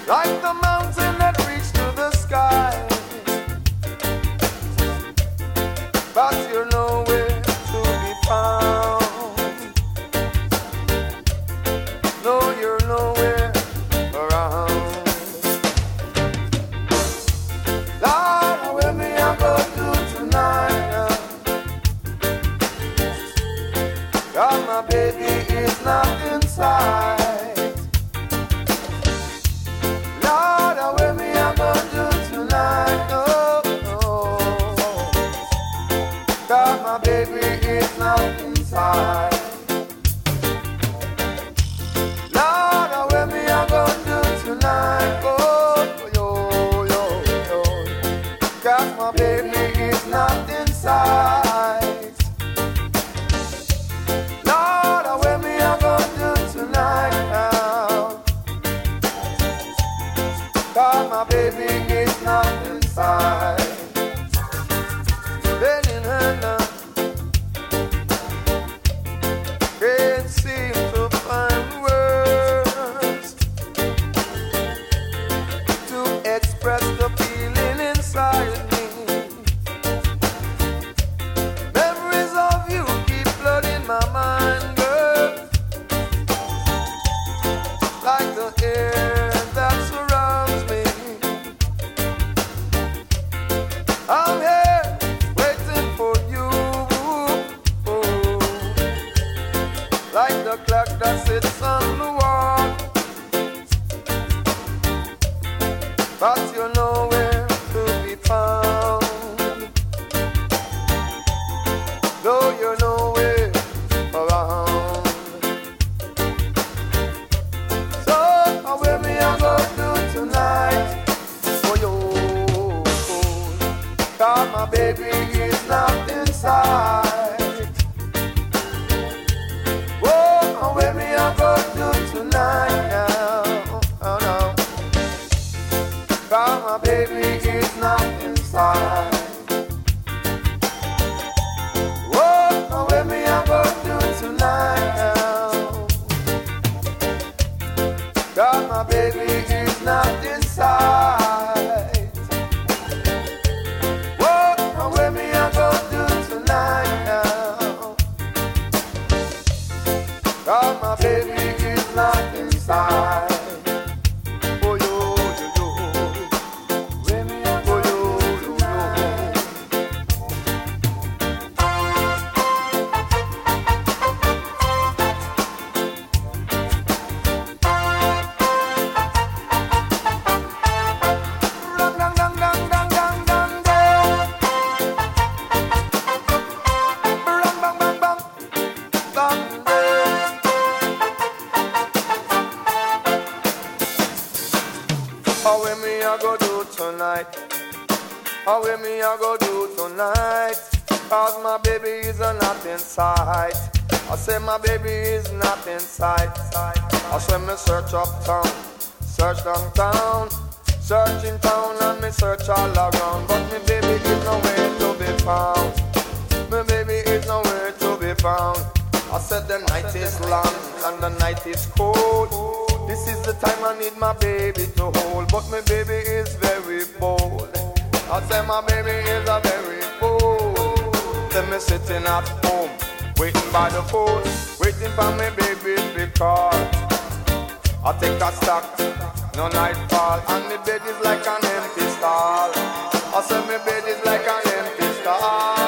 like the mountain that reached to the sky, but you're nowhere to be found. No, you're nowhere around. Lord, where me I go to tonight? God, my baby is not inside. Lord, where me I go to tonight? Oh, oh. God, my baby is not inside. Lord, where me I go to tonight? Oh, yo, yo, yo. God, my baby is not inside. Lord, where me I go to tonight now? God, my baby is not inside. Bending her now, can't seem to find words to express the feeling inside me. Memories of you keep flooding my mind, girl, like the air that surrounds me. I'm here waiting for you, like the clock that sits on the wall, but you're nowhere to be found. No, you're nowhere around. So where me I go to tonight? For you, God, my baby is not inside. Oh, where me I go to tonight now? Oh no, God, my baby is not inside. Oh, where me I go to tonight now? God, my baby is not inside. Oh, where me I go to tonight now? God, my baby is not inside. Oh, yo, yo, yo. Where me I go, yo, yo, yo. Dang, dang, dang, dang, dang, dang, dang, dang. Bang, bang, bang, bang, dang, dang. How where me I go do tonight? How where me I go do tonight? Cause my baby is not inside. I say my baby is not inside. I say me search uptown, search downtown, search in town and me search all around, but me baby is nowhere to be found. My baby is nowhere to be found. I said the night is long and the night is cold. This is the time I need my baby to hold, but my baby is very bold. I say my baby is a very bold. Then me sitting at home, waiting by the phone, waiting for my baby to be called. I take a stock, no nightfall, and my bed is like an empty stall. I say my bed is like an empty stall.